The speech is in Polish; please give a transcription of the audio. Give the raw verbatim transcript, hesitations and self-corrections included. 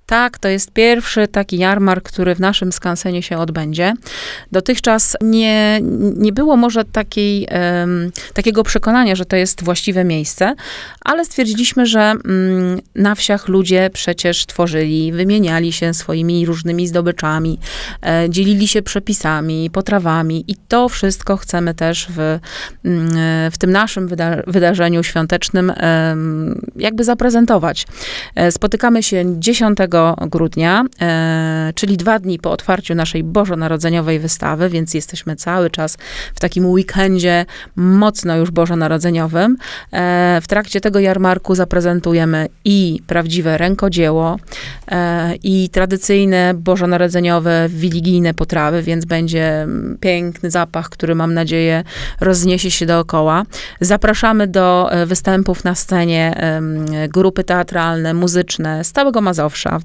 Tak, to jest pierwszy taki jarmark, który w naszym skansenie się odbędzie. Dotychczas nie, nie było może takiej, um, takiego przekonania, że to jest właściwe miejsce, ale stwierdziliśmy, że um, na wsiach ludzie przecież tworzyli, wymieniali się swoimi różnymi zdobyczami, e, dzielili się przepisami, potrawami i to wszystko chcemy też w, w tym naszym wyda- wydarzeniu świątecznym e, jakby zaprezentować. E, spotykamy się dziesiątego grudnia, e, czyli dwa dni po otwarciu naszej bożonarodzeniowej wystawy, więc jesteśmy cały czas w takim weekendzie mocno już bożonarodzeniowym. E, w trakcie tego jarmarku zaprezentujemy i prawdziwe rękodzieło, e, i tradycyjne bożonarodzeniowe, wigilijne potrawy, więc będzie piękny zapach, który mam nadzieję rozniesie się dookoła. Zapraszamy do występów na scenie e, grupy teatralne, muzyczne z całego Mazowsza.